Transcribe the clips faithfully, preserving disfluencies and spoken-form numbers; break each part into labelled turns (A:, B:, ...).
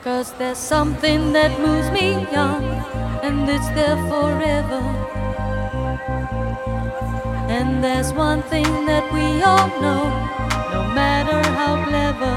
A: 'Cause there's something that moves me on, and it's there forever. And there's one thing that we all know, no matter how clever.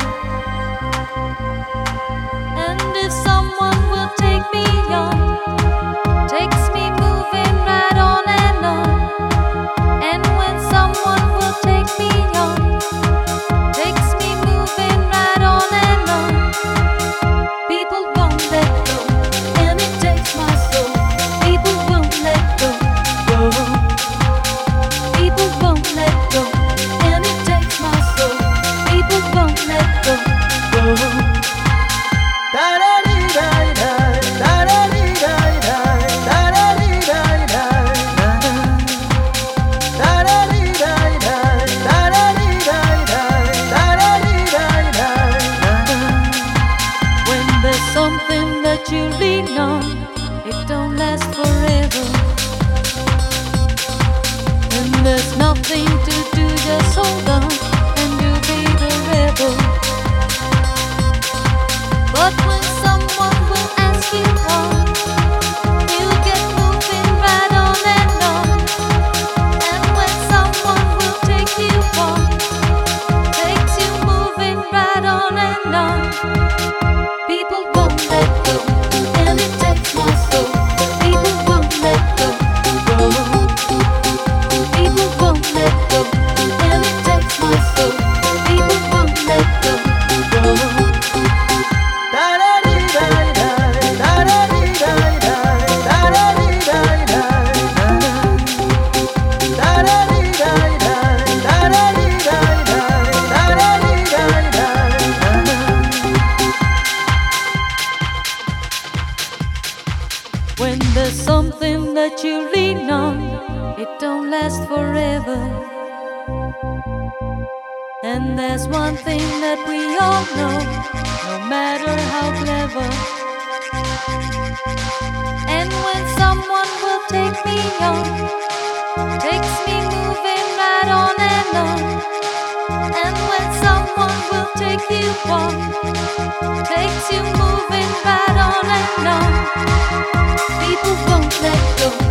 A: And if someone will take me on, takes me moving right on and on. And when someone will take me on, takes me moving right on and on. People won't let go, and it takes my soul. People won't let go, go. People won't let go, and it takes my soul. People won't let go, go. Something that you lean on, it don't last forever. And there's nothing to do, just hold on, and you'll be the rebel. But when someone will ask you on, you'll get moving right on and on. And when someone will take you on, takes you moving right on and on. People won't let go, and it takes my soul. People won't let go, go. People won't let go, and it takes my soul. People won't let go, go. When there's something that you lean on, it don't last forever. And there's one thing that we all know, no matter how clever. And when someone will take me on, takes me moving right on and on. And when someone will take you on, takes you moving right on and on. People won't let go.